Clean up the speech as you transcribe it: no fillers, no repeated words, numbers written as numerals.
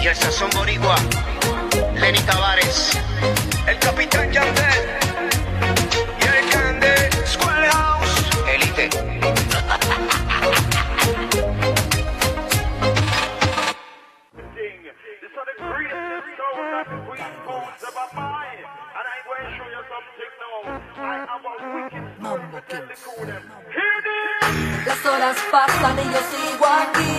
el sazón boricua, Lenny Tavares, el capitán Yandel y el grande Schoolhouse, Elite. Las horas pasan y yo sigo aquí.